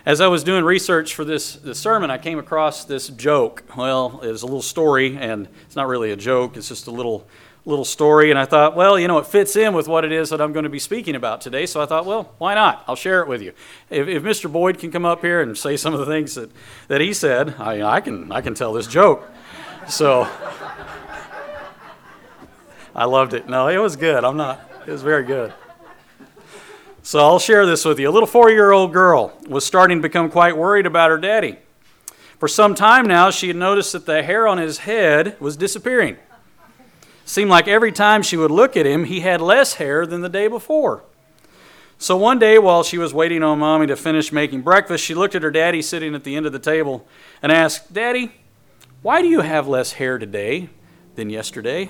As I was doing research for this sermon, I came across this joke. Well, it was a little story, and it's not really a joke. It's just a little story. And I thought, well, it fits in with what it is that I'm going to be speaking about today. So I thought, well, why not? I'll share it with you. If Mr. Boyd can come up here and say some of the things that he said, I can tell this joke. So I loved it. No, it was good. It was very good. So I'll share this with you. A little 4-year-old girl was starting to become quite worried about her daddy. For some time now, she had noticed that the hair on his head was disappearing. Seemed like every time she would look at him, he had less hair than the day before. So one day, while she was waiting on Mommy to finish making breakfast, she looked at her daddy sitting at the end of the table and asked, "Daddy, why do you have less hair today than yesterday?"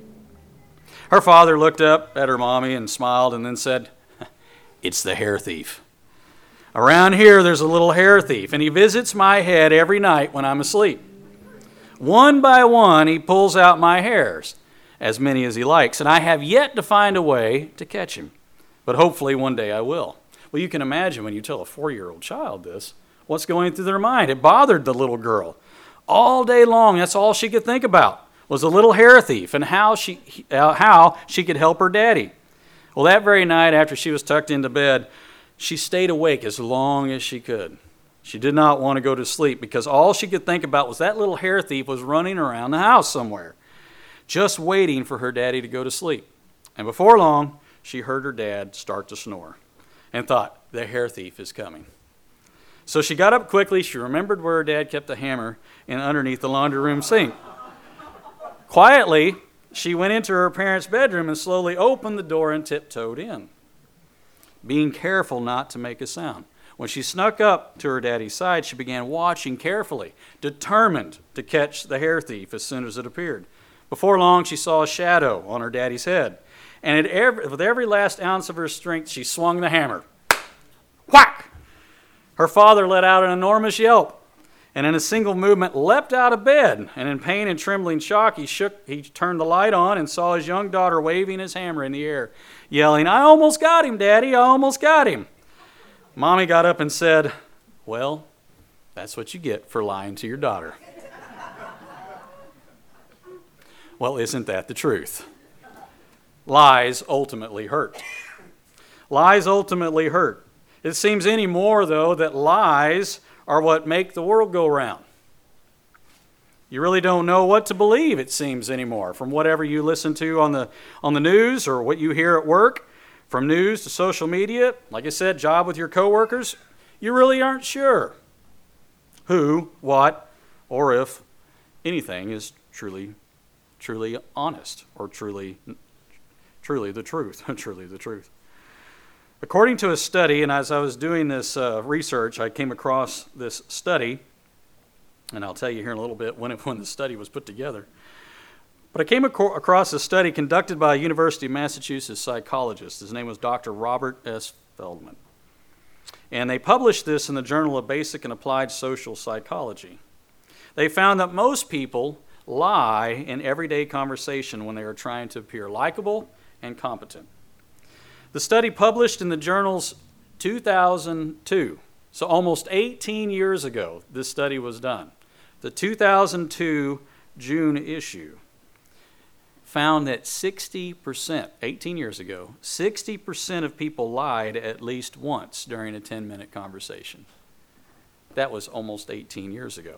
Her father looked up at her Mommy and smiled and then said, "It's the hair thief. Around here, there's a little hair thief, and he visits my head every night when I'm asleep. One by one, he pulls out my hairs, as many as he likes, and I have yet to find a way to catch him. But hopefully one day I will." Well, you can imagine when you tell a 4-year-old child this, what's going through their mind. It bothered the little girl. All day long, that's all she could think about, was a little hair thief and how she could help her daddy. Well, that very night after she was tucked into bed, she stayed awake as long as she could. She did not want to go to sleep because all she could think about was that little hair thief was running around the house somewhere, just waiting for her daddy to go to sleep. And before long, she heard her dad start to snore and thought, the hair thief is coming. So she got up quickly. She remembered where her dad kept the hammer and underneath the laundry room sink. Quietly, she went into her parents' bedroom and slowly opened the door and tiptoed in, being careful not to make a sound. When she snuck up to her daddy's side, she began watching carefully, determined to catch the hair thief as soon as it appeared. Before long, she saw a shadow on her daddy's head, and with every last ounce of her strength, she swung the hammer. Whack! Her father let out an enormous yelp, and in a single movement leapt out of bed, and in pain and trembling shock, he turned the light on and saw his young daughter waving his hammer in the air, yelling, "I almost got him, Daddy, I almost got him." Mommy got up and said, "Well, that's what you get for lying to your daughter." Well, isn't that the truth? Lies ultimately hurt. Lies ultimately hurt. It seems anymore, though, that lies are what make the world go round. You really don't know what to believe, it seems, anymore, from whatever you listen to on the news or what you hear at work, from news to social media. Like I said, job with your coworkers, you really aren't sure who, what, or if anything is truly honest or truly the truth, truly the truth. According to a study, and as I was doing this research, I came across this study, and I'll tell you here in a little bit when the study was put together. But I came across a study conducted by a University of Massachusetts psychologist. His name was Dr. Robert S. Feldman. And they published this in the Journal of Basic and Applied Social Psychology. They found that most people lie in everyday conversation when they are trying to appear likable and competent. The study published in the journal's 2002, so almost 18 years ago, this study was done. The 2002 June issue found that 60%, 18 years ago, 60% of people lied at least once during a 10-minute conversation. That was almost 18 years ago.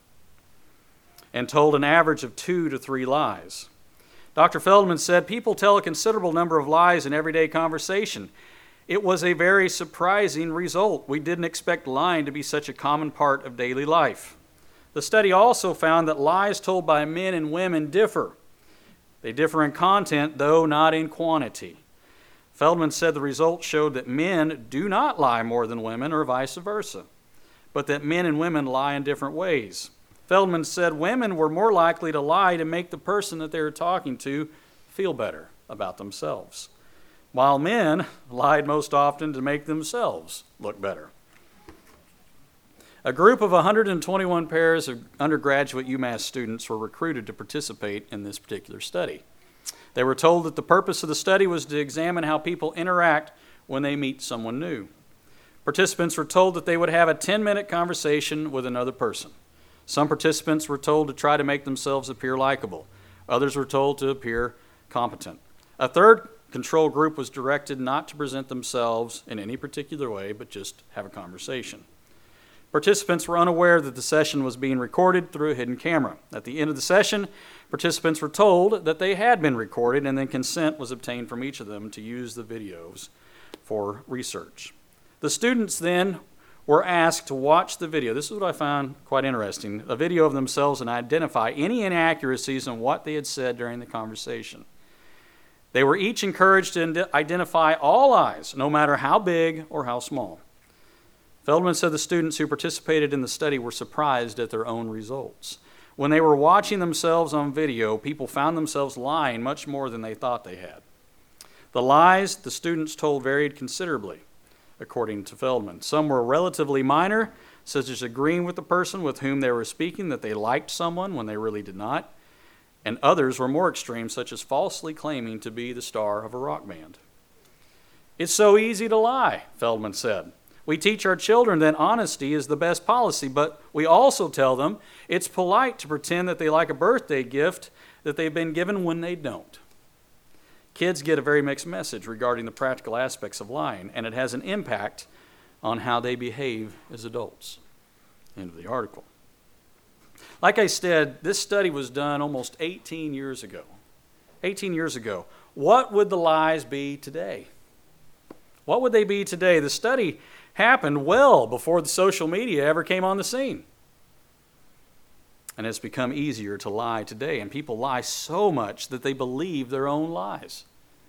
And told an average of 2 to 3 lies. Dr. Feldman said, people tell a considerable number of lies in everyday conversation. It was a very surprising result. We didn't expect lying to be such a common part of daily life. The study also found that lies told by men and women differ. They differ in content, though not in quantity. Feldman said the results showed that men do not lie more than women or vice versa, but that men and women lie in different ways. Feldman said women were more likely to lie to make the person that they were talking to feel better about themselves, while men lied most often to make themselves look better. A group of 121 pairs of undergraduate UMass students were recruited to participate in this particular study. They were told that the purpose of the study was to examine how people interact when they meet someone new. Participants were told that they would have a 10-minute conversation with another person. Some participants were told to try to make themselves appear likable. Others were told to appear competent. A third control group was directed not to present themselves in any particular way, but just have a conversation. Participants were unaware that the session was being recorded through a hidden camera. At the end of the session, participants were told that they had been recorded, and then consent was obtained from each of them to use the videos for research. The students then were asked to watch the video. This is what I found quite interesting, a video of themselves, and identify any inaccuracies in what they had said during the conversation. They were each encouraged to identify all lies, no matter how big or how small. Feldman said the students who participated in the study were surprised at their own results. When they were watching themselves on video, people found themselves lying much more than they thought they had. The lies the students told varied considerably, according to Feldman. Some were relatively minor, such as agreeing with the person with whom they were speaking that they liked someone when they really did not, and others were more extreme, such as falsely claiming to be the star of a rock band. It's so easy to lie, Feldman said. We teach our children that honesty is the best policy, but we also tell them it's polite to pretend that they like a birthday gift that they've been given when they don't. Kids get a very mixed message regarding the practical aspects of lying, and it has an impact on how they behave as adults. End of the article. Like I said, this study was done almost 18 years ago. 18 years ago. What would the lies be today? What would they be today? The study happened well before the social media ever came on the scene. And it's become easier to lie today, and people lie so much that they believe their own lies.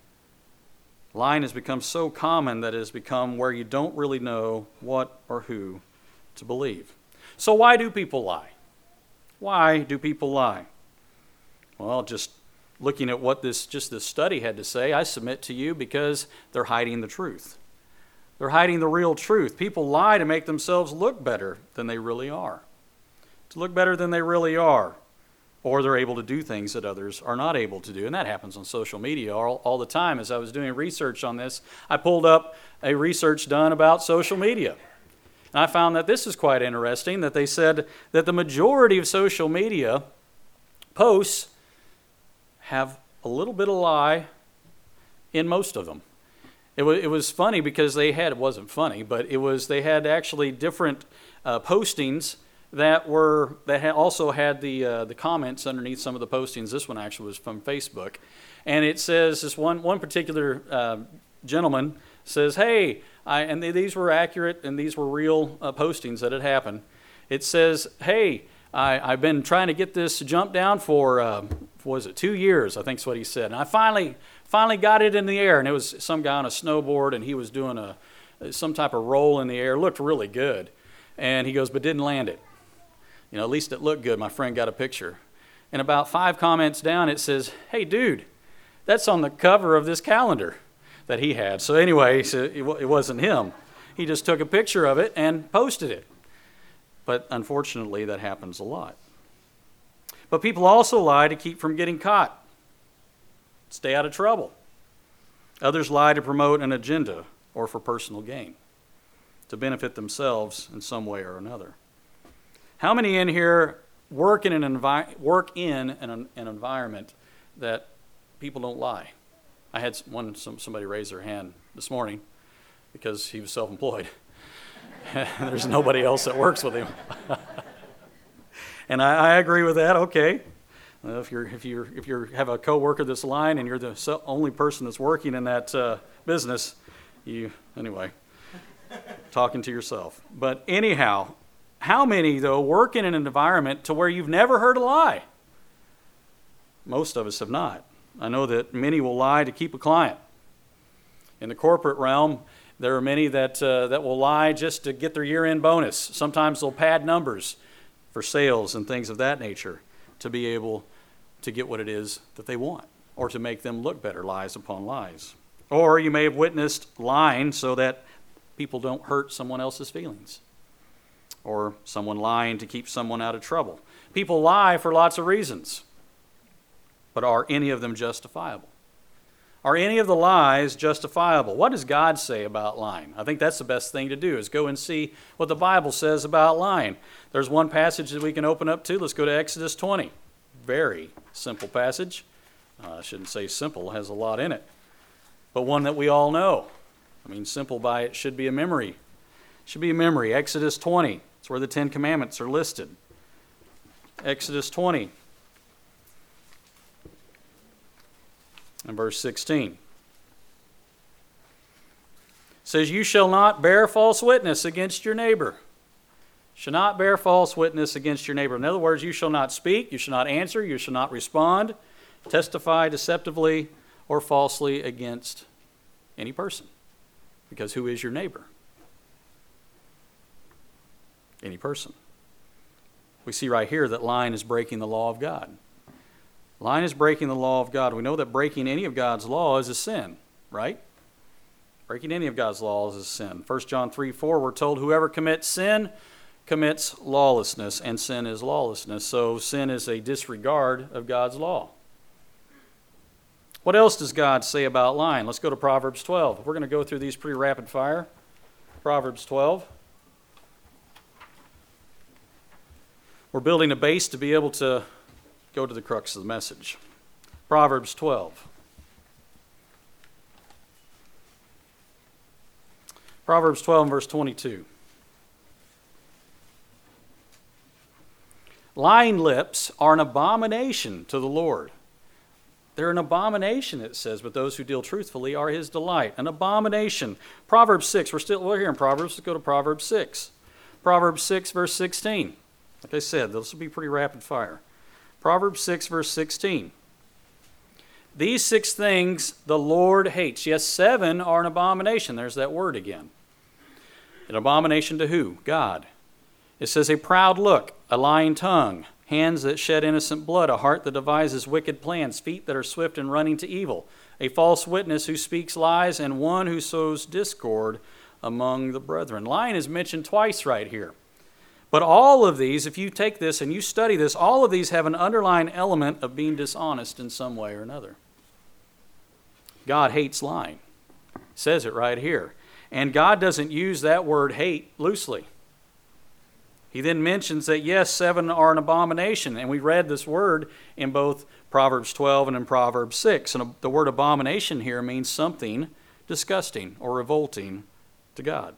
Lying has become so common that it has become where you don't really know what or who to believe. So why do people lie? Why do people lie? Well, just looking at what this study had to say, I submit to you because they're hiding the truth. They're hiding the real truth. People lie to make themselves look better than they really are. To look better than they really are. Or they're able to do things that others are not able to do. And that happens on social media all the time. As I was doing research on this, I pulled up a research done about social media. And I found that this is quite interesting, that they said that the majority of social media posts have a little bit of lie in most of them. It was funny because they had actually different postings that also had the comments underneath some of the postings. This one actually was from Facebook. And it says, this one particular gentleman says, hey, these were accurate and these were real postings that had happened. It says, hey, I've been trying to get this jump down for, 2 years, I think is what he said. And I finally got it in the air. And it was some guy on a snowboard, and he was doing some type of roll in the air. It looked really good. And he goes, but didn't land it. At least it looked good. My friend got a picture. And about 5 comments down, it says, hey, dude, that's on the cover of this calendar that he had. So anyway, it wasn't him. He just took a picture of it and posted it. But unfortunately, that happens a lot. But people also lie to keep from getting caught, stay out of trouble. Others lie to promote an agenda or for personal gain, to benefit themselves in some way or another. How many in here work in an environment that people don't lie? I had somebody raise their hand this morning because he was self-employed. There's nobody else that works with him. And I agree with that. Okay, if you have a coworker that's lying and you're the only person that's working in that business, talking to yourself. But anyhow, how many though work in an environment to where you've never heard a lie? Most of us have not. I know that many will lie to keep a client. In the corporate realm, there are many that will lie just to get their year-end bonus. Sometimes they'll pad numbers for sales and things of that nature to be able to get what it is that they want or to make them look better, lies upon lies. Or you may have witnessed lying so that people don't hurt someone else's feelings, or someone lying to keep someone out of trouble. People lie for lots of reasons, but are any of them justifiable? Are any of the lies justifiable? What does God say about lying? I think that's the best thing to do, is go and see what the Bible says about lying. There's one passage that we can open up to. Let's go to Exodus 20. Very simple passage. I shouldn't say simple, it has a lot in it. But one that we all know. I mean, simple by it should be a memory. It should be a memory. Exodus 20. It's where the Ten Commandments are listed. Exodus 20. And verse 16. It says, you shall not bear false witness against your neighbor. Shall not bear false witness against your neighbor. In other words, you shall not speak, you shall not answer, you shall not respond, testify deceptively or falsely against any person. Because who is your neighbor? Any person. We see right here that lying is breaking the law of God. Lying is breaking the law of God. We know that breaking any of God's law is a sin, right? Breaking any of God's law is a sin. 1 John 3:4, we're told whoever commits sin commits lawlessness, and sin is lawlessness. So sin is a disregard of God's law. What else does God say about lying? Let's go to Proverbs 12. We're going to go through these pretty rapid fire. Proverbs 12. We're building a base to be able to go to the crux of the message. Proverbs 12. Proverbs 12 and verse 22. Lying lips are an abomination to the Lord. They're an abomination, it says, but those who deal truthfully are his delight. An abomination. Proverbs 6. We're here in Proverbs. Let's go to Proverbs 6. Proverbs 6, verse 16. Like I said, this will be pretty rapid fire. Proverbs 6, verse 16. These 6 things the Lord hates. Yes, 7 are an abomination. There's that word again. An abomination to who? God. It says a proud look, a lying tongue, hands that shed innocent blood, a heart that devises wicked plans, feet that are swift in running to evil, a false witness who speaks lies, and one who sows discord among the brethren. Lying is mentioned twice right here. But all of these, if you take this and you study this, all of these have an underlying element of being dishonest in some way or another. God hates lying. It says it right here. And God doesn't use that word hate loosely. He then mentions that, yes, 7 are an abomination. And we read this word in both Proverbs 12 and in Proverbs 6. And the word abomination here means something disgusting or revolting to God.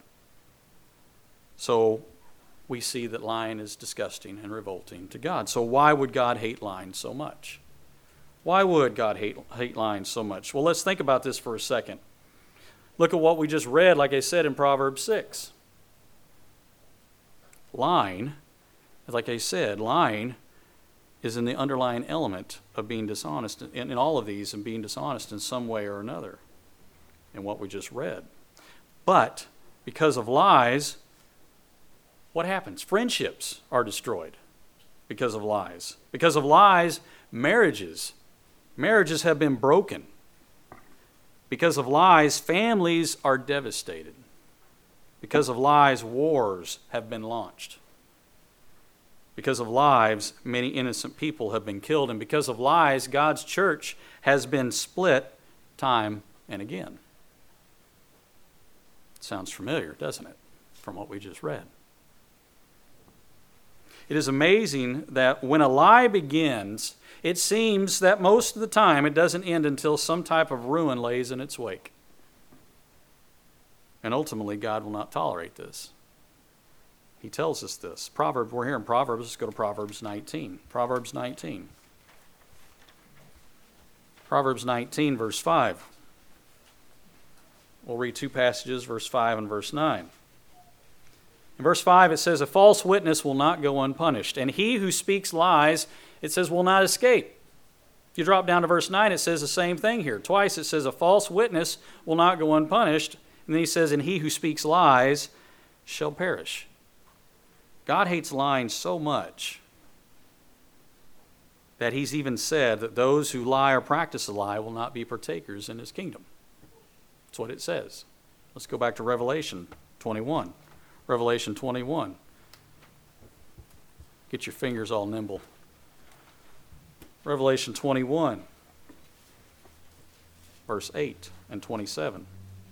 So we see that lying is disgusting and revolting to God. So why would God hate lying so much? Why would God hate lying so much? Well, let's think about this for a second. Look at what we just read, like I said, in Proverbs 6. Lying, like I said, lying is in the underlying element of being dishonest, in all of these, and being dishonest in some way or another in what we just read. But because of lies, what happens? Friendships are destroyed because of lies. Because of lies, marriages have been broken. Because of lies, families are devastated. Because of lies, wars have been launched. Because of lies, many innocent people have been killed. And because of lies, God's church has been split time and again. It sounds familiar, doesn't it, from what we just read? It is amazing that when a lie begins, it seems that most of the time it doesn't end until some type of ruin lays in its wake. And ultimately, God will not tolerate this. He tells us this. We're here in Proverbs. Let's go to Proverbs 19. Proverbs 19. Proverbs 19, verse 5. We'll read 2 passages, verse 5 and verse 9. In verse 5, it says, a false witness will not go unpunished, and he who speaks lies, it says, will not escape. If you drop down to verse 9, it says the same thing here. Twice it says, a false witness will not go unpunished. And then he says, and he who speaks lies shall perish. God hates lying so much that he's even said that those who lie or practice a lie will not be partakers in his kingdom. That's what it says. Let's go back to Revelation 21. Revelation 21. Get your fingers all nimble. Revelation 21, verse 8 and 27.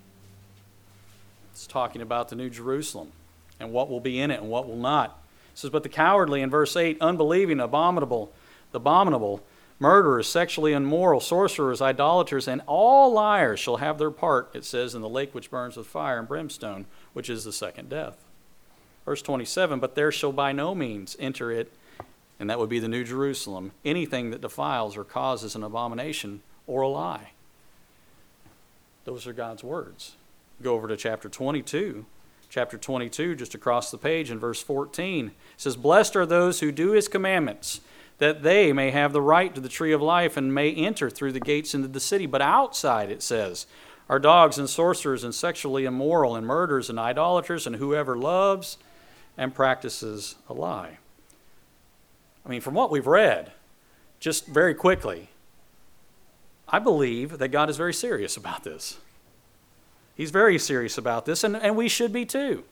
It's talking about the New Jerusalem and what will be in it and what will not. It says, but the cowardly, in verse 8, unbelieving, abominable, murderers, sexually immoral, sorcerers, idolaters, and all liars shall have their part, it says, in the lake which burns with fire and brimstone, which is the second death. Verse 27, but there shall by no means enter it, and that would be the New Jerusalem, anything that defiles or causes an abomination or a lie. Those are God's words. Go over to chapter 22. Chapter 22, just across the page in verse 14, it says, blessed are those who do his commandments, that they may have the right to the tree of life and may enter through the gates into the city. But outside, it says, are dogs and sorcerers and sexually immoral and murderers and idolaters and whoever loves and practices a lie. I mean, from what we've read, just very quickly, I believe that God is very serious about this. He's very serious about this, and we should be too.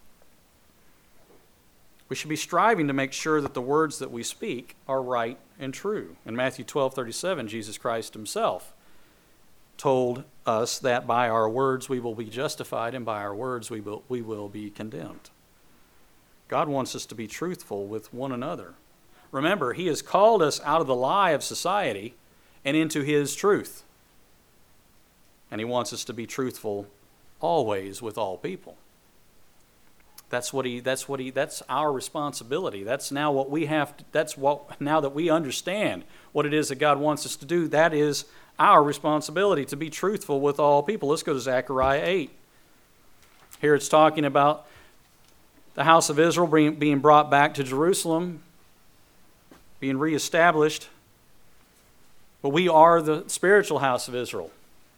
We should be striving to make sure that the words that we speak are right and true. In Matthew 12:37, Jesus Christ himself told us that by our words we will be justified, and by our words we will be condemned. God wants us to be truthful with one another. Remember, he has called us out of the lie of society and into his truth. And he wants us to be truthful always with all people. That's our responsibility. That's now what we have to, now that we understand what it is that God wants us to do, that is our responsibility, to be truthful with all people. Let's go to Zechariah 8. Here it's talking about the house of Israel being brought back to Jerusalem, being reestablished. But we are the spiritual house of Israel.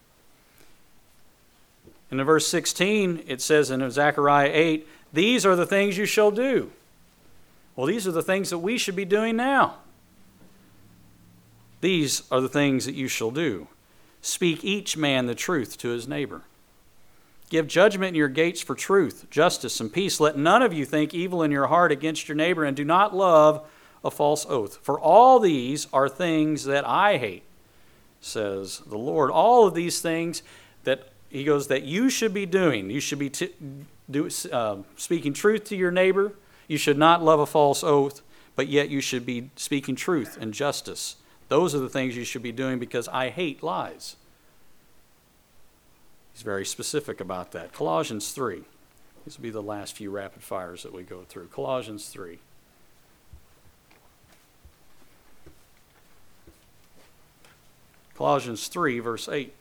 And in verse 16, it says in Zechariah 8, these are the things you shall do. Well, these are the things that we should be doing now. These are the things that you shall do. Speak each man the truth to his neighbor. Give judgment in your gates for truth, justice, and peace. Let none of you think evil in your heart against your neighbor, and do not love a false oath. For all these are things that I hate, says the Lord. All of these things that he goes that you should be doing. You should be speaking truth to your neighbor. You should not love a false oath, but yet you should be speaking truth and justice. Those are the things you should be doing, because I hate lies. He's very specific about that. Colossians 3. These will be the last few rapid fires that we go through. Colossians 3. Colossians 3, verse 8.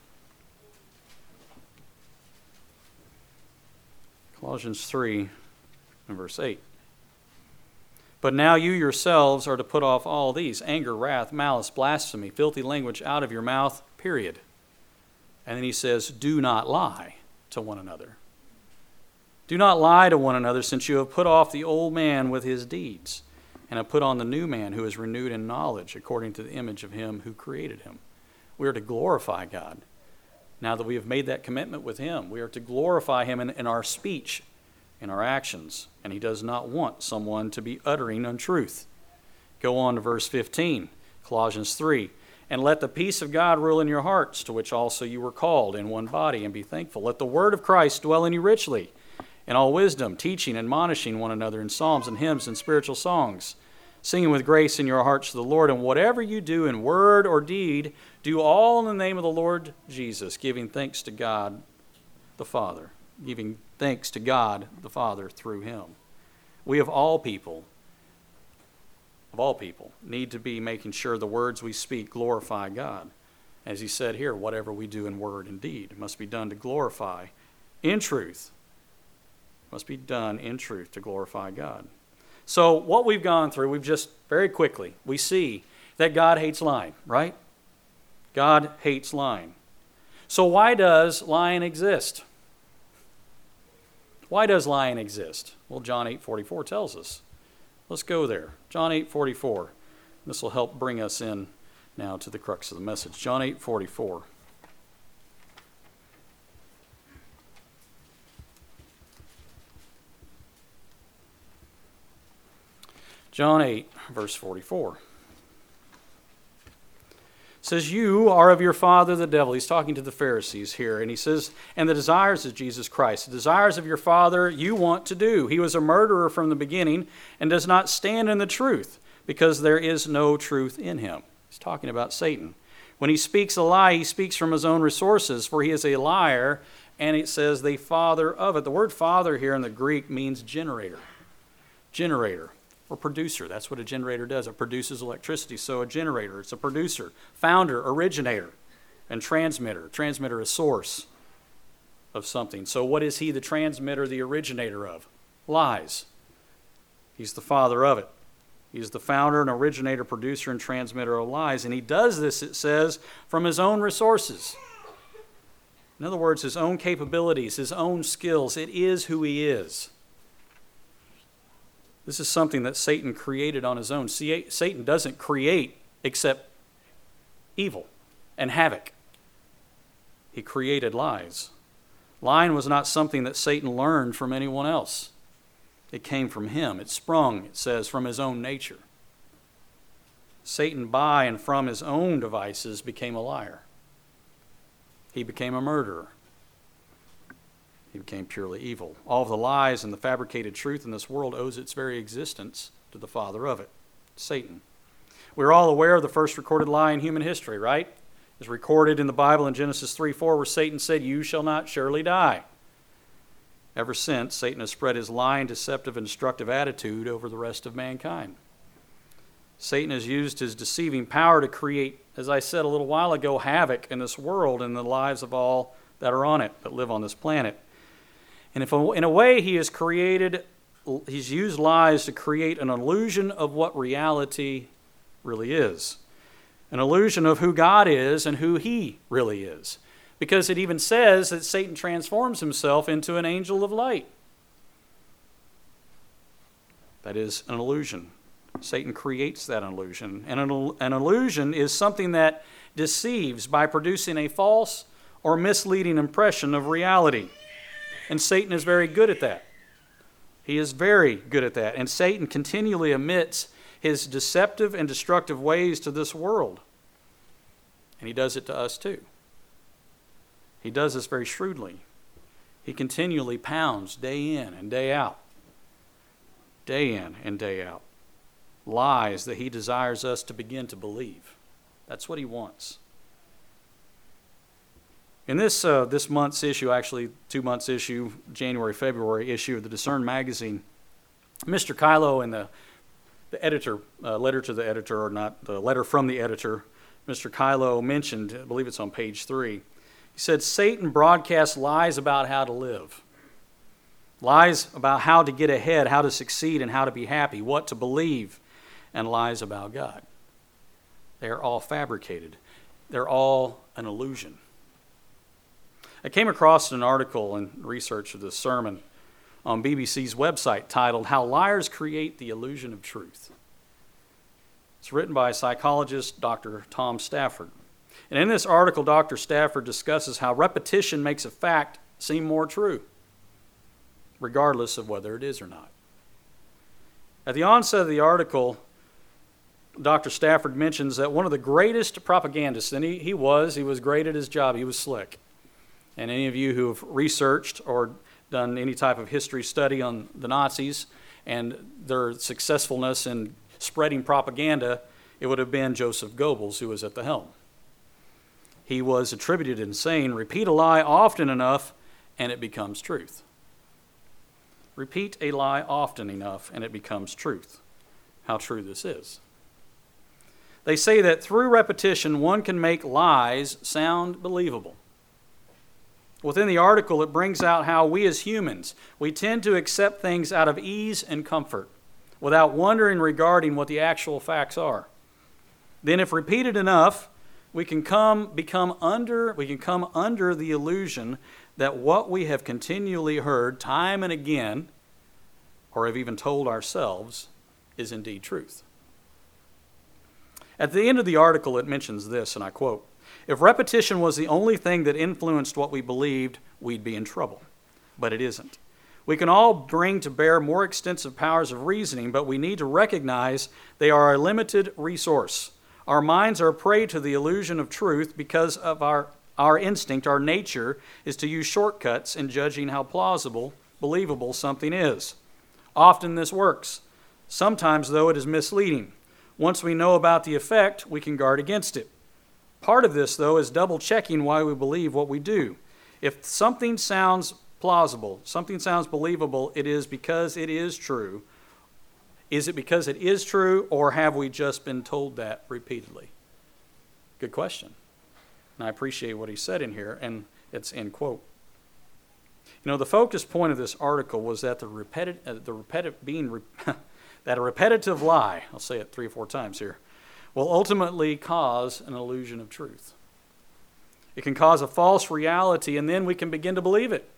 Colossians 3 and verse 8. But now you yourselves are to put off all these: anger, wrath, malice, blasphemy, filthy language out of your mouth, period. And then he says, do not lie to one another. Do not lie to one another, since you have put off the old man with his deeds, and have put on the new man, who is renewed in knowledge according to the image of him who created him. We are to glorify God. Now that we have made that commitment with him, we are to glorify him in our speech, in our actions. And he does not want someone to be uttering untruth. Go on to verse 15, Colossians 3. And let the peace of God rule in your hearts, to which also you were called in one body, and be thankful. Let the word of Christ dwell in you richly, in all wisdom, teaching and admonishing one another in psalms and hymns and spiritual songs, singing with grace in your hearts to the Lord. And whatever you do in word or deed, do all in the name of the Lord Jesus, giving thanks to God the Father. Giving thanks to God the Father through him. We of all people, need to be making sure the words we speak glorify God. As he said here, whatever we do in word and deed must be done to glorify in truth. Must be done in truth to glorify God. So what we've gone through, we've just very quickly, we see that God hates lying, right? God hates lying. So why does lying exist? Why does lying exist? Well, John 8:44 tells us. Let's go there. John 8:44. This will help bring us in now to the crux of the message. John 8:44. John 8, verse 44. says, you are of your father the devil. He's talking to the Pharisees here, and he says, and the desires of Jesus Christ, the desires of your father you want to do. He was a murderer from the beginning and does not stand in the truth, because there is no truth in him. He's talking about Satan. When he speaks a lie, he speaks from his own resources, for he is a liar, and it says the father of it. The word father here in the Greek means generator. Generator. Or producer. That's what a generator does. It produces electricity. So a generator, it's a producer, founder, originator, and transmitter. Transmitter is source of something. So what is he the transmitter, the originator of? Lies. He's the father of it. He's the founder and originator, producer, and transmitter of lies. And he does this, it says, from his own resources. In other words, his own capabilities, his own skills. It is who he is. This is something that Satan created on his own. See, Satan doesn't create except evil and havoc. He created lies. Lying was not something that Satan learned from anyone else. It came from him. It sprung, it says, from his own nature. Satan, by and from his own devices, became a liar. He became a murderer. He became purely evil. All of the lies and the fabricated truth in this world owes its very existence to the father of it, Satan. We're all aware of the first recorded lie in human history, right? It's recorded in the Bible in Genesis 3:4, where Satan said, "You shall not surely die." Ever since, Satan has spread his lying, deceptive, and destructive attitude over the rest of mankind. Satan has used his deceiving power to create, as I said a little while ago, havoc in this world and the lives of all that are on it, that live on this planet. And if in a way he's used lies to create an illusion of what reality really is. An illusion of who God is and who he really is. Because it even says that Satan transforms himself into an angel of light. That is an illusion. Satan creates that illusion. And an illusion is something that deceives by producing a false or misleading impression of reality. And Satan is very good at that. He is very good at that. And Satan continually emits his deceptive and destructive ways to this world. And he does it to us too. He does this very shrewdly. He continually pounds day in and day out. Day in and day out. Lies that he desires us to begin to believe. That's what he wants. In this month's issue, actually 2 months issue, January, February issue of the Discern magazine, Mr. Kylo in the editor, letter to the editor, or not, the letter from the editor, Mr. Kylo mentioned, I believe it's on page 3, he said, Satan broadcasts lies about how to live. Lies about how to get ahead, how to succeed, and how to be happy, what to believe, and lies about God. They are all fabricated. They're all an illusion. I came across an article and research of this sermon on BBC's website titled, "How Liars Create the Illusion of Truth." It's written by psychologist Dr. Tom Stafford. And in this article, Dr. Stafford discusses how repetition makes a fact seem more true, regardless of whether it is or not. At the onset of the article, Dr. Stafford mentions that one of the greatest propagandists, and he was great at his job, he was slick. And any of you who have researched or done any type of history study on the Nazis and their successfulness in spreading propaganda, it would have been Joseph Goebbels who was at the helm. He was attributed in saying, repeat a lie often enough and it becomes truth. Repeat a lie often enough and it becomes truth. How true this is. They say that through repetition, one can make lies sound believable. Within the article, it brings out how we as humans, we tend to accept things out of ease and comfort without wondering regarding what the actual facts are. Then if repeated enough, we can come under the illusion that what we have continually heard time and again, or have even told ourselves, is indeed truth. At the end of the article, it mentions this, and I quote, "If repetition was the only thing that influenced what we believed, we'd be in trouble. But it isn't. We can all bring to bear more extensive powers of reasoning, but we need to recognize they are a limited resource. Our minds are a prey to the illusion of truth because of our instinct, our nature, is to use shortcuts in judging how plausible, believable something is. Often this works. Sometimes, though, it is misleading. Once we know about the effect, we can guard against it. Part of this, though, is double-checking why we believe what we do. If something sounds plausible, something sounds believable, it is because it is true. Is it because it is true, or have we just been told that repeatedly? Good question. And I appreciate what he said in here, and it's end quote. You know, the focus point of this article was that that a repetitive lie, I'll say it 3 or 4 times here, will ultimately cause an illusion of truth. It can cause a false reality, and then we can begin to believe it.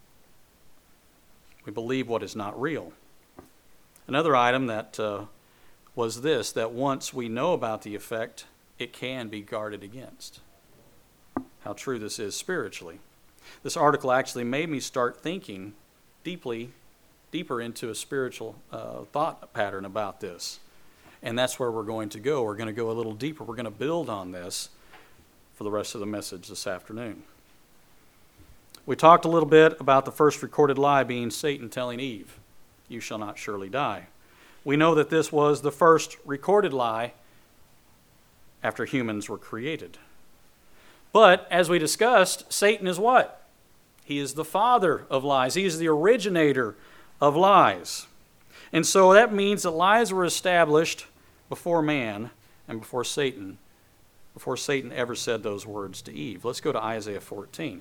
We believe what is not real. Another item that was this, that once we know about the effect, it can be guarded against. How true this is spiritually. This article actually made me start thinking deeper into a spiritual thought pattern about this. And that's where we're going to go. We're going to go a little deeper. We're going to build on this for the rest of the message this afternoon. We talked a little bit about the first recorded lie being Satan telling Eve, "You shall not surely die." We know that this was the first recorded lie after humans were created. But, as we discussed, Satan is what? He is the father of lies. He is the originator of lies. And so that means that lies were established before man and before Satan ever said those words to Eve. Let's go to Isaiah 14.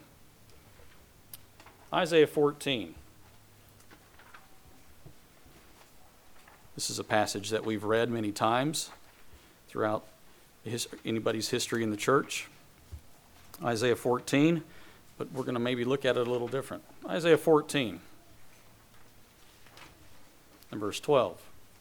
Isaiah 14. This is a passage that we've read many times throughout anybody's history in the church. Isaiah 14, but we're going to maybe look at it a little different. Isaiah 14 and verse 12.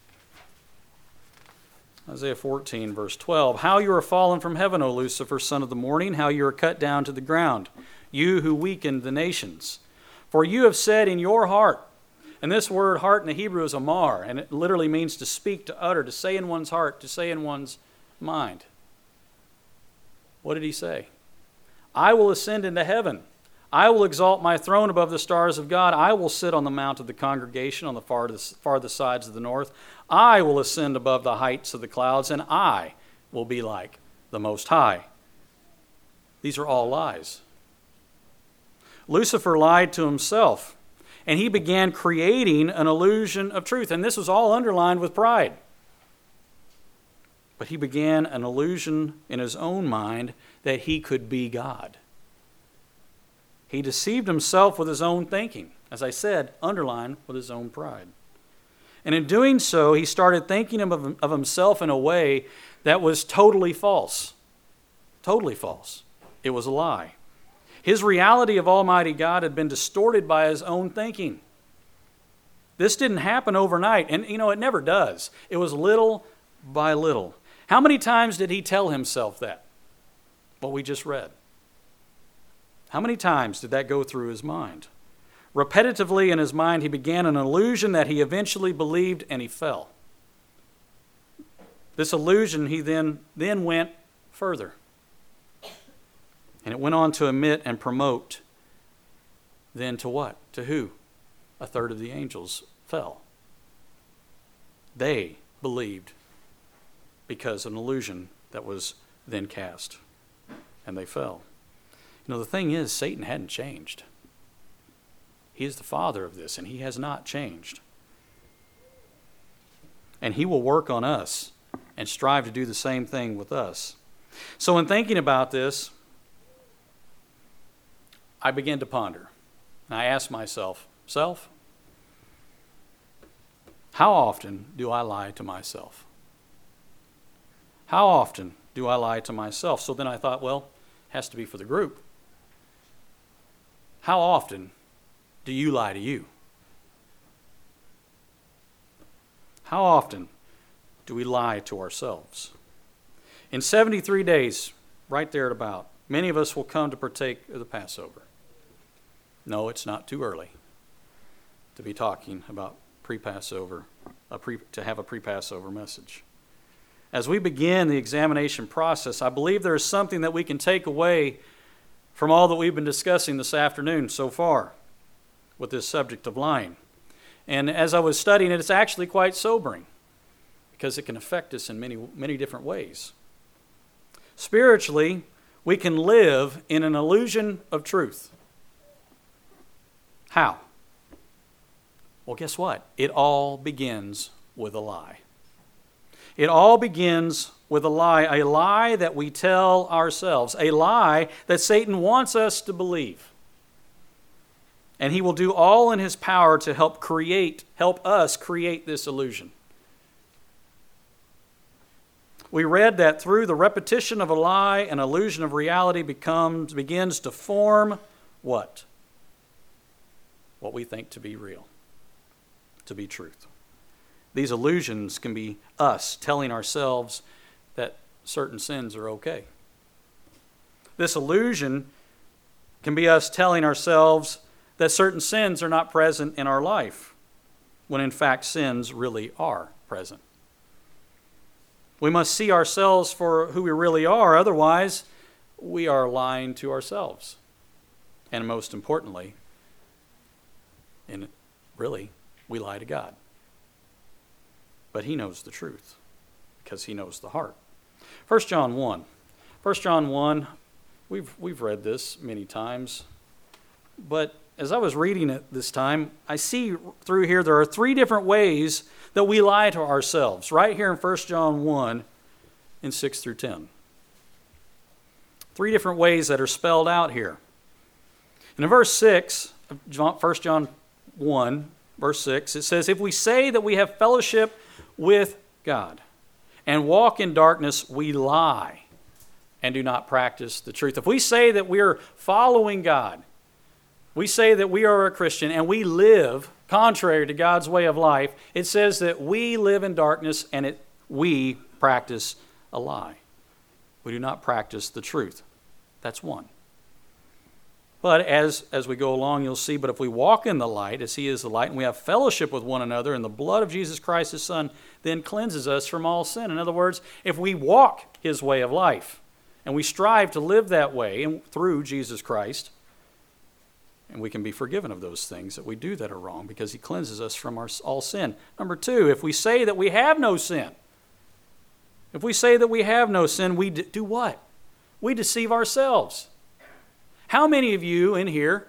Isaiah 14, verse 12. How you are fallen from heaven, O Lucifer, son of the morning, how you are cut down to the ground, you who weakened the nations. For you have said in your heart, and this word heart in the Hebrew is amar, and it literally means to speak, to utter, to say in one's heart, to say in one's mind. What did he say? I will ascend into heaven. I will exalt my throne above the stars of God. I will sit on the mount of the congregation on the farthest sides of the north. I will ascend above the heights of the clouds, and I will be like the Most High. These are all lies. Lucifer lied to himself, and he began creating an illusion of truth. And this was all underlined with pride. But he began an illusion in his own mind that he could be God. He deceived himself with his own thinking. As I said, underlined with his own pride. And in doing so, he started thinking of himself in a way that was totally false. Totally false. It was a lie. His reality of Almighty God had been distorted by his own thinking. This didn't happen overnight, and it never does. It was little by little. How many times did he tell himself that? What we just read. How many times did that go through his mind? Repetitively in his mind, he began an illusion that he eventually believed, and he fell. This illusion, he then went further. And it went on to emit and promote. Then to what? To who? A third of the angels fell. They believed because of an illusion that was then cast. And they fell. The thing is, Satan hadn't changed. He is the father of this, and he has not changed. And he will work on us and strive to do the same thing with us. So in thinking about this, I began to ponder. And I asked myself, how often do I lie to myself? How often do I lie to myself? So then I thought, well, it has to be for the group. How often do you lie to you? How often do we lie to ourselves? In 73 days, right there at about, many of us will come to partake of the Passover. No, it's not too early to be talking about pre-Passover, to have a pre-Passover message. as we begin the examination process, I believe there is something that we can take away from all that we've been discussing this afternoon so far with this subject of lying. And as I was studying it, it's actually quite sobering because it can affect us in many, many different ways. Spiritually, we can live in an illusion of truth. How? Well, guess what? It all begins with a lie. It all begins with a lie that we tell ourselves, a lie that Satan wants us to believe. And he will do all in his power to help us create this illusion. We read that through the repetition of a lie, an illusion of reality begins to form what? What we think to be real, to be truth. These illusions can be us telling ourselves that certain sins are okay. This illusion can be us telling ourselves that certain sins are not present in our life, when in fact sins really are present. We must see ourselves for who we really are, otherwise we are lying to ourselves. And most importantly, we lie to God. But he knows the truth because he knows the heart. 1 John 1. 1 John 1, we've read this many times, but as I was reading it this time, I see through here there are 3 different ways that we lie to ourselves, right here in 1 John 1 in 6 through 10. 3 different ways that are spelled out here. And in verse 6 of 1 John 1, verse 6, it says, "If we say that we have fellowship with God and walk in darkness, we lie and do not practice the truth." If we say that we are following God, we say that we are a Christian and we live contrary to God's way of life, it says that we live in darkness and we practice a lie. We do not practice the truth. That's one. But as we go along, you'll see, but if we walk in the light, as he is the light, and we have fellowship with one another, and the blood of Jesus Christ, his Son, then cleanses us from all sin. In other words, if we walk his way of life, and we strive to live that way and through Jesus Christ, and we can be forgiven of those things that we do that are wrong because he cleanses us from all sin. Number 2, if we say that we have no sin, we do what? We deceive ourselves. How many of you in here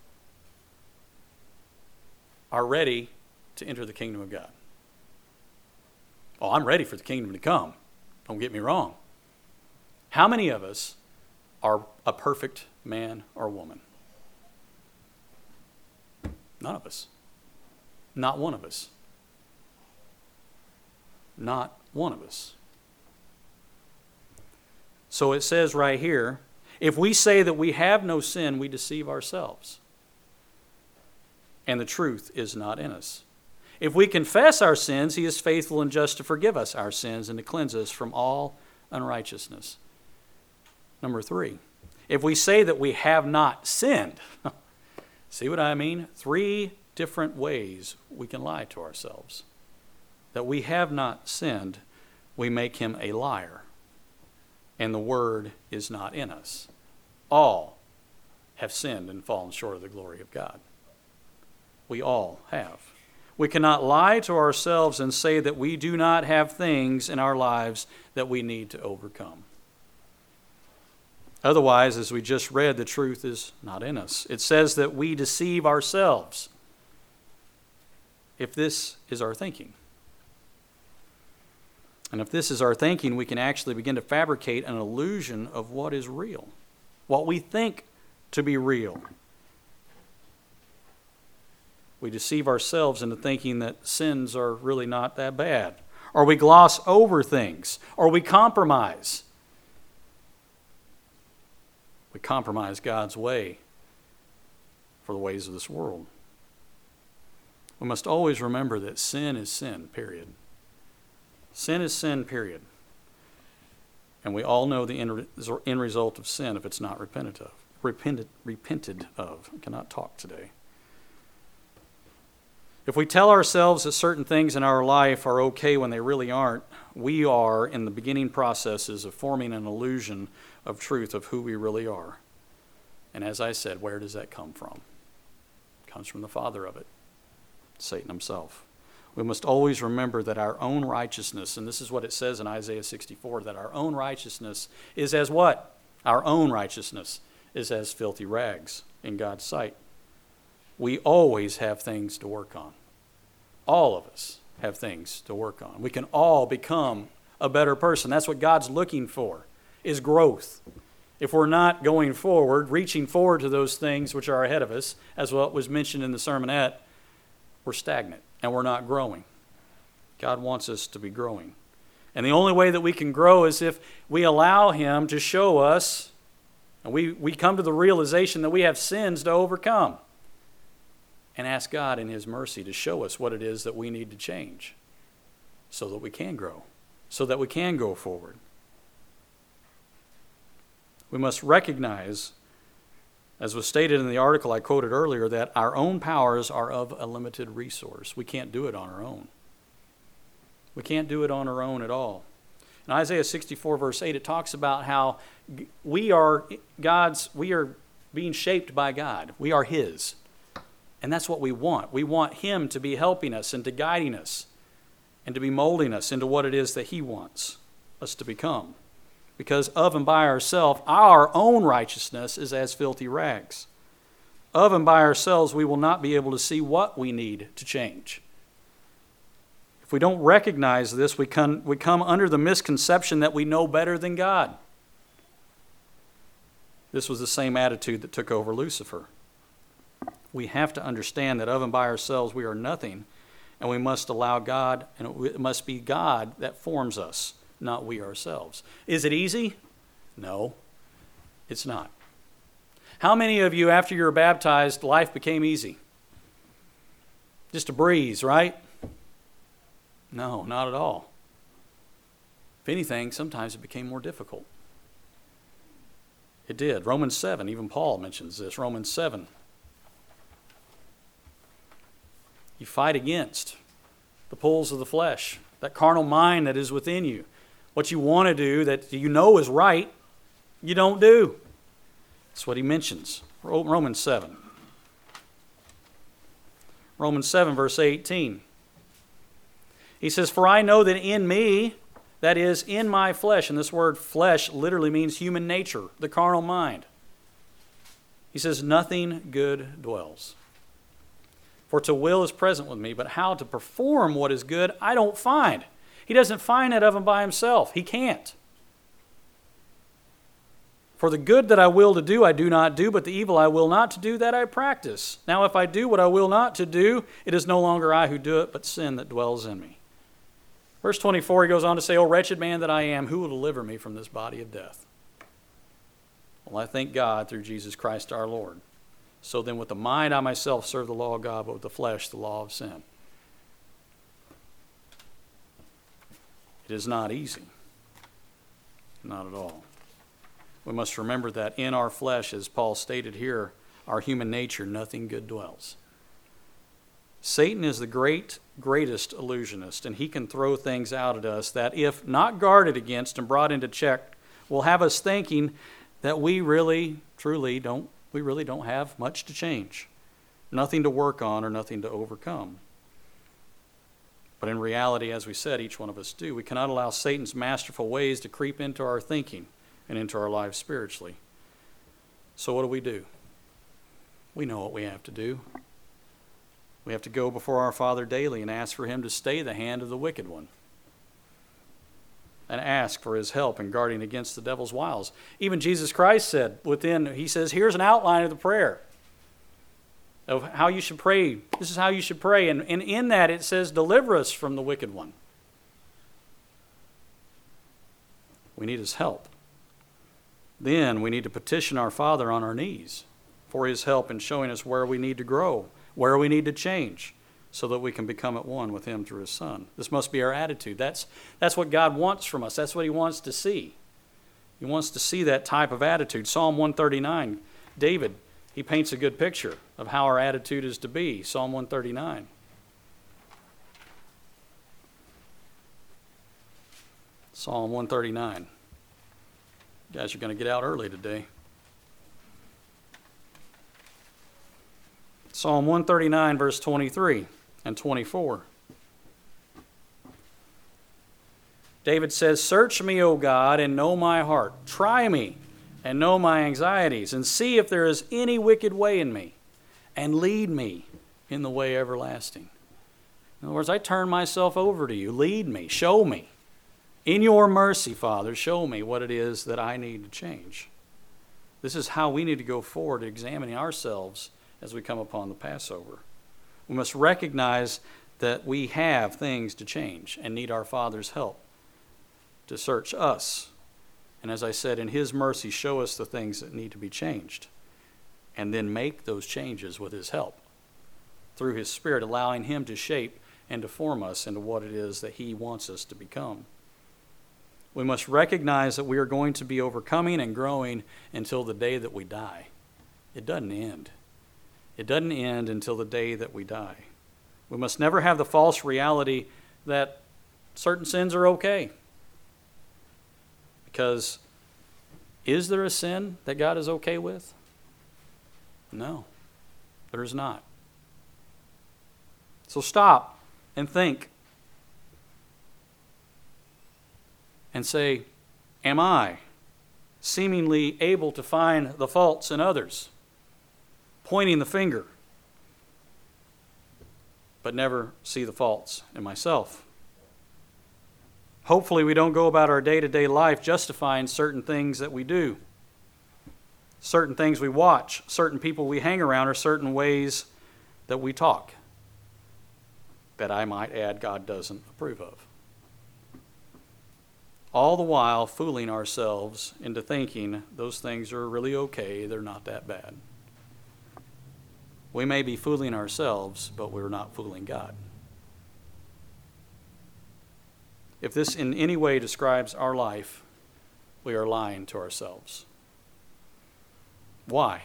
are ready to enter the kingdom of God? Oh, I'm ready for the kingdom to come. Don't get me wrong. How many of us are a perfect man or woman? None of us. Not one of us. Not one of us. So it says right here, if we say that we have no sin, we deceive ourselves, and the truth is not in us. If we confess our sins, he is faithful and just to forgive us our sins and to cleanse us from all unrighteousness. Number 3, if we say that we have not sinned, see what I mean? 3 different ways we can lie to ourselves. That we have not sinned, we make him a liar, and the word is not in us. All have sinned and fallen short of the glory of God. We all have. We cannot lie to ourselves and say that we do not have things in our lives that we need to overcome. Otherwise, as we just read, the truth is not in us. It says that we deceive ourselves if this is our thinking. And if this is our thinking, we can actually begin to fabricate an illusion of what is real, what we think to be real. We deceive ourselves into thinking that sins are really not that bad, or we gloss over things, or we compromise. We compromise God's way for the ways of this world. We must always remember that sin is sin, period. Sin is sin, period. And we all know the end result of sin if it's not repented of. I cannot talk today. If we tell ourselves that certain things in our life are okay when they really aren't, we are in the beginning processes of forming an illusion of truth of who we really are. And as I said, where does that come from? It comes from the father of it, Satan himself. We must always remember that our own righteousness, and this is what it says in Isaiah 64, that our own righteousness is as what? Our own righteousness is as filthy rags in God's sight. We always have things to work on. All of us have things to work on. We can all become a better person. That's what God's looking for, is growth. If we're not going forward, reaching forward to those things which are ahead of us, as what was mentioned in the sermonette, we're stagnant and we're not growing. God wants us to be growing. And the only way that we can grow is if we allow Him to show us, and we come to the realization that we have sins to overcome, and ask God in His mercy to show us what it is that we need to change so that we can grow, so that we can go forward. We must recognize, as was stated in the article I quoted earlier, that our own powers are of a limited resource. We can't do it on our own. We can't do it on our own at all. In Isaiah 64, verse 8, it talks about how we are being shaped by God. We are His. And that's what we want. We want Him to be helping us and to guiding us and to be molding us into what it is that He wants us to become. Because of and by ourselves, our own righteousness is as filthy rags. Of and by ourselves, we will not be able to see what we need to change. If we don't recognize this, we come under the misconception that we know better than God. This was the same attitude that took over Lucifer. We have to understand that of and by ourselves we are nothing, and we must allow God, and it must be God that forms us, not we ourselves. Is it easy? No, it's not. How many of you, after you were baptized, life became easy? Just a breeze, right? No, not at all. If anything, sometimes it became more difficult. It did. Romans 7, even Paul mentions this. Romans 7. You fight against the pulls of the flesh, that carnal mind that is within you. What you want to do that you know is right, you don't do. That's what he mentions. Romans 7. Romans 7, verse 18. He says, "For I know that in me, that is, in my flesh," and this word flesh literally means human nature, the carnal mind. He says, "nothing good dwells. For to will is present with me, but how to perform what is good I don't find." He doesn't find it of and by himself. He can't. "For the good that I will to do, I do not do, but the evil I will not to do, that I practice. Now if I do what I will not to do, it is no longer I who do it, but sin that dwells in me." Verse 24, he goes on to say, "O wretched man that I am, who will deliver me from this body of death? Well, I thank God through Jesus Christ our Lord. So then with the mind I myself serve the law of God, but with the flesh the law of sin." It is not easy. Not at all. We must remember that in our flesh, as Paul stated here, our human nature, nothing good dwells. Satan is the greatest illusionist, and he can throw things out at us that, if not guarded against and brought into check, will have us thinking that we really don't have much to change, nothing to work on or nothing to overcome. But in reality, as we said, each one of us do. We cannot allow Satan's masterful ways to creep into our thinking and into our lives spiritually. So what do? We know what we have to do. We have to go before our Father daily and ask for Him to stay the hand of the wicked one, and ask for His help in guarding against the devil's wiles. Even Jesus Christ said He says, here's an outline of the prayer of how you should pray. This is how you should pray. And in that it says, deliver us from the wicked one. We need His help. Then we need to petition our Father on our knees for His help in showing us where we need to grow, where we need to change, so that we can become at one with Him through His Son. This must be our attitude. That's what God wants from us. That's what He wants to see. He wants to see that type of attitude. Psalm 139, David, he paints a good picture of how our attitude is to be. Psalm 139. Psalm 139. You guys are going to get out early today. Psalm 139, verse 23 and 24. David says, "Search me, O God, and know my heart. Try me and know my anxieties, and see if there is any wicked way in me, and lead me in the way everlasting." In other words, I turn myself over to you. Lead me. Show me. In your mercy, Father, show me what it is that I need to change. This is how we need to go forward, examining ourselves as we come upon the Passover. We must recognize that we have things to change and need our Father's help to search us. And as I said, in His mercy, show us the things that need to be changed. And then make those changes with His help. Through His Spirit, allowing Him to shape and to form us into what it is that He wants us to become. We must recognize that we are going to be overcoming and growing until the day that we die. It doesn't end. It doesn't end until the day that we die. We must never have the false reality that certain sins are okay. Because is there a sin that God is okay with? No, there is not. So stop and think and say, am I seemingly able to find the faults in others, pointing the finger, but never see the faults in myself? Hopefully we don't go about our day-to-day life justifying certain things that we do, certain things we watch, certain people we hang around, or certain ways that we talk that I might add God doesn't approve of. All the while fooling ourselves into thinking those things are really okay, they're not that bad. We may be fooling ourselves, but we're not fooling God. If this in any way describes our life, we are lying to ourselves. Why?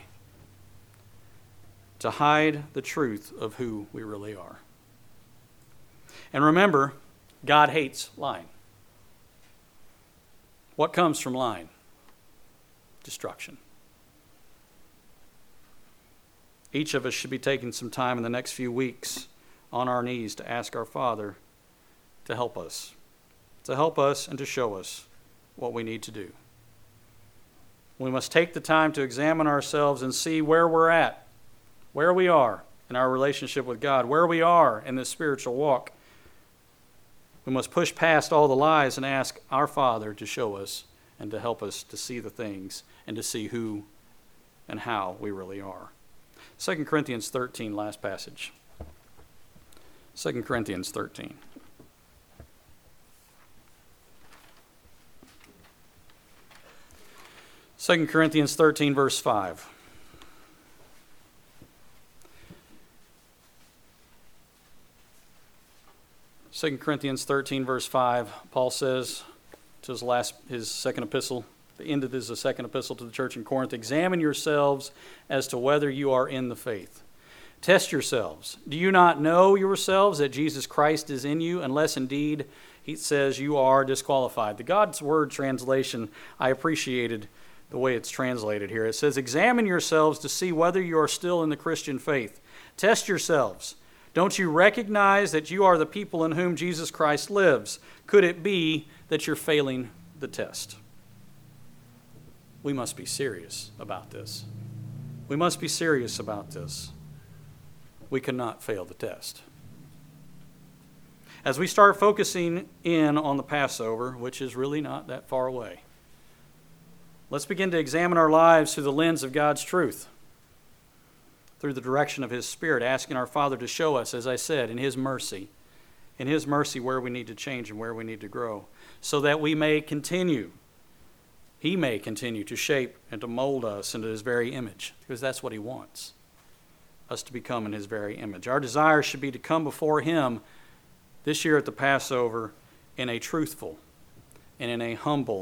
To hide the truth of who we really are. And remember, God hates lying. What comes from lying? Destruction. Each of us should be taking some time in the next few weeks on our knees to ask our Father to help us and to show us what we need to do. We must take the time to examine ourselves and see where we're at, where we are in our relationship with God, where we are in this spiritual walk. We must push past all the lies and ask our Father to show us and to help us to see the things and to see who and how we really are. 2 Corinthians 13, last passage. 2 Corinthians 13. 2 Corinthians 13, verse 5. Second Corinthians 13, verse 5, Paul says to his second epistle, the end of his second epistle to the church in Corinth, "Examine yourselves as to whether you are in the faith. Test yourselves. Do you not know yourselves that Jesus Christ is in you, unless indeed he says you are disqualified?" The God's Word translation, I appreciated the way it's translated here. It says, "Examine yourselves to see whether you are still in the Christian faith. Test yourselves. Don't you recognize that you are the people in whom Jesus Christ lives? Could it be that you're failing the test?" We must be serious about this. We must be serious about this. We cannot fail the test. As we start focusing in on the Passover, which is really not that far away, let's begin to examine our lives through the lens of God's truth, through the direction of His Spirit, asking our Father to show us, as I said, in His mercy where we need to change and where we need to grow, so that He may continue to shape and to mold us into His very image, because that's what He wants, us to become in His very image. Our desire should be to come before Him this year at the Passover in a truthful and in a humble